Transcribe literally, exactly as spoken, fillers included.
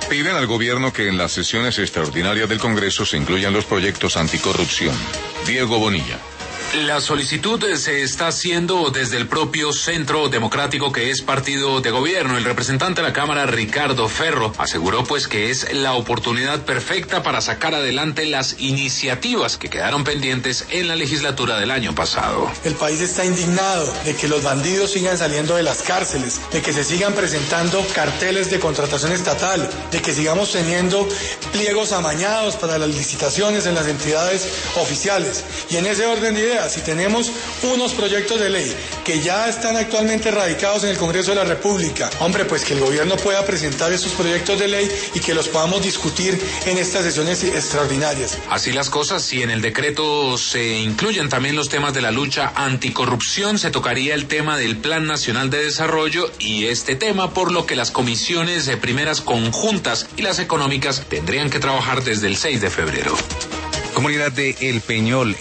Piden al gobierno que en las sesiones extraordinarias del Congreso se incluyan los proyectos anticorrupción. Diego Bonilla. La solicitud se está haciendo desde el propio Centro Democrático, que es partido de gobierno. El representante de la Cámara, Ricardo Ferro, aseguró pues que es la oportunidad perfecta para sacar adelante las iniciativas que quedaron pendientes en la legislatura del año pasado. El país está indignado de que los bandidos sigan saliendo de las cárceles, de que se sigan presentando carteles de contratación estatal, de que sigamos teniendo pliegos amañados para las licitaciones en las entidades oficiales. Y en ese orden de ideas, si tenemos unos proyectos de ley que ya están actualmente radicados en el Congreso de la República, hombre, pues que el gobierno pueda presentar esos proyectos de ley y que los podamos discutir en estas sesiones extraordinarias. Así las cosas, si en el decreto se incluyen también los temas de la lucha anticorrupción, se tocaría el tema del Plan Nacional de Desarrollo y este tema, por lo que las comisiones de primeras conjuntas y las económicas tendrían que trabajar desde el seis de febrero. Comunidad de El Peñol.